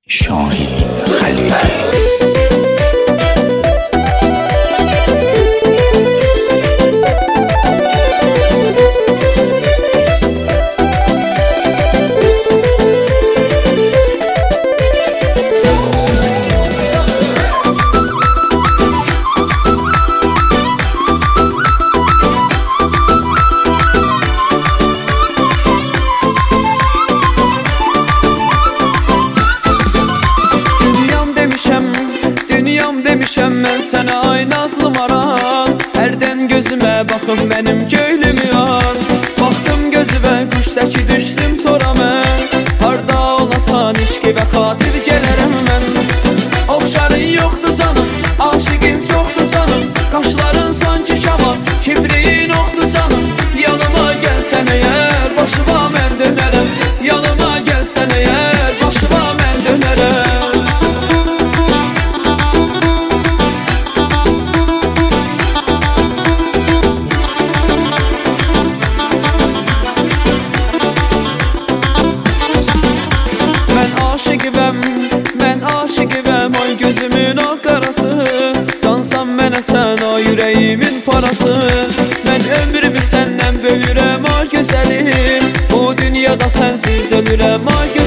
Şahin Xəlili. Demişəm mən sənə ay nazlı maral, hərdən gözümə baxıb mənim göylümü al. Baxdım gözümə quş təki düşdüm tora mən, harda olasan işki və xatir gələrəm mən. Oxşarın yoxdur canım, aşiqin çoxdur canım, qaşların sanki kamal, kibriyin oxdur canım. Yanıma gəlsən əgər, başıma mən dönərəm. Yanıma gəlsən əgər, başıma mən dönərəm. Mən aşiqivəm, ay gözümün o qarası, cansan mənə sən, ay ürəyimin parası. Mən ömrümü səndən bölürəm, ay gözəlim, bu dünyada sənsiz ölürəm, ay gözəlim.